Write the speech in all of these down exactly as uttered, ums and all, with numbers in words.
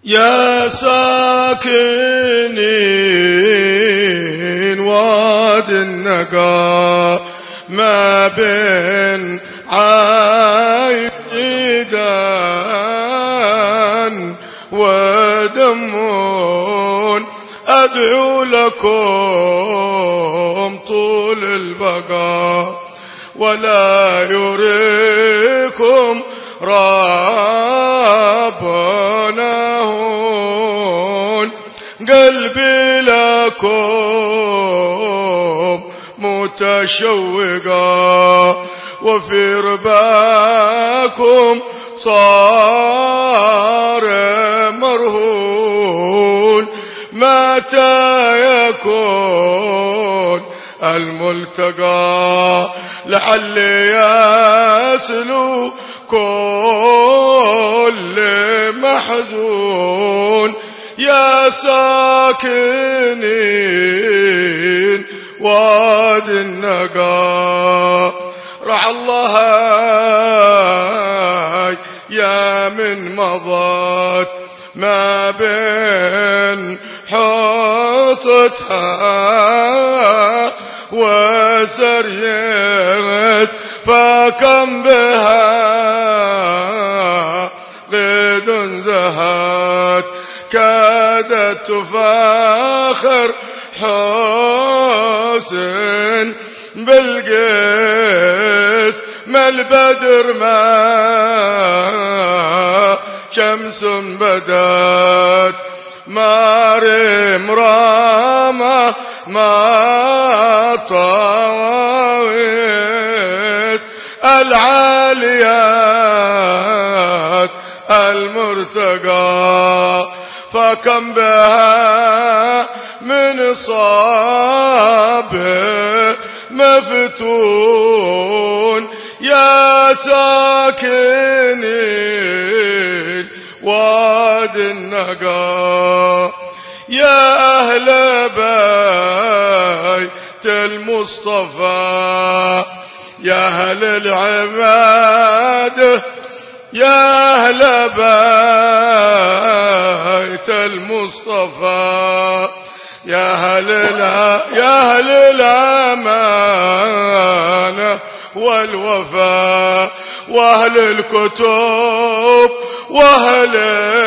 يا ساكنين واد النقا ما بين عيدان ودمون أدعو لكم طول البقاء ولا يريكم ربنا هون قلبي لكم متشوقا وفي رباكم صار مرهون متى يكون الملتقى لعلي يسلو كل محزون يا ساكنين واد النقا رعى الله يا من مضت ما بين حوطتها وسريت فكم بها قد زهت كادت تفاخر حسن بالقيس ما البدر ما شمس بدت مارم راما ما طاويت العاليات المرتقى فكم بها من صاب مفتون يا ساكنين واد النقا يا أهل بيت المصطفى يا أهل العبادة يا أهل بيت المصطفى يا أهل يا أهل الأمانة والوفاء وأهل الكتب وأهل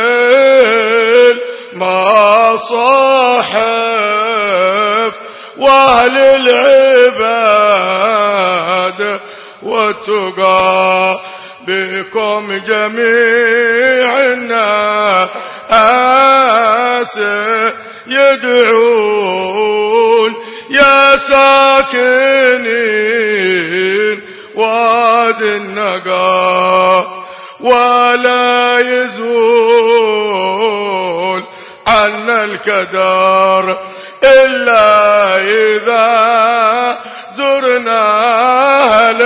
المصاحف وأهل العبادة والتقى بكم جميع الناس يدعون يا ساكنين واد النقا ولا يزول عنا الكدر إلا إذا زرنا أهل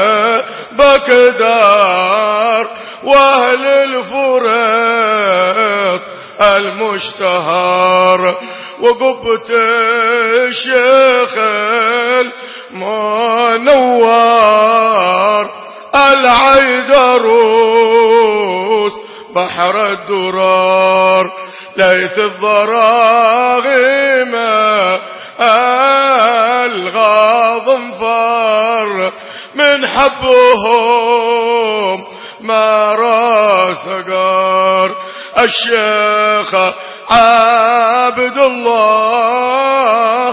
بكدار وأهل الفريط المشتهر وقبة الشيخ المنور العيدروس بحر الدرار ليث الضراغم الغاضنفر من حبهم ما راثقار الشيخ عبد الله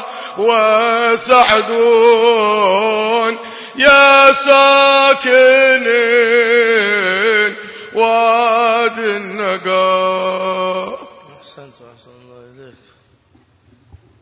وسعدون يا ساكنين واد النقا. أحسنت أحسن الله إليك.